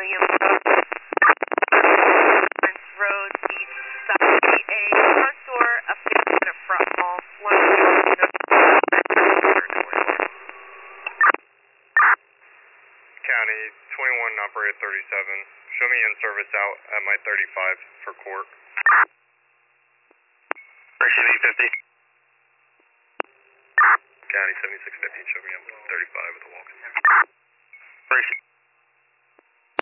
William Road, east side, a front door, a fifth, and a front wall. County 21 operator 37. Show me in service out at my 35 for court. Receiving 50. County 7650. Show me on 35 with a walk. Receiving.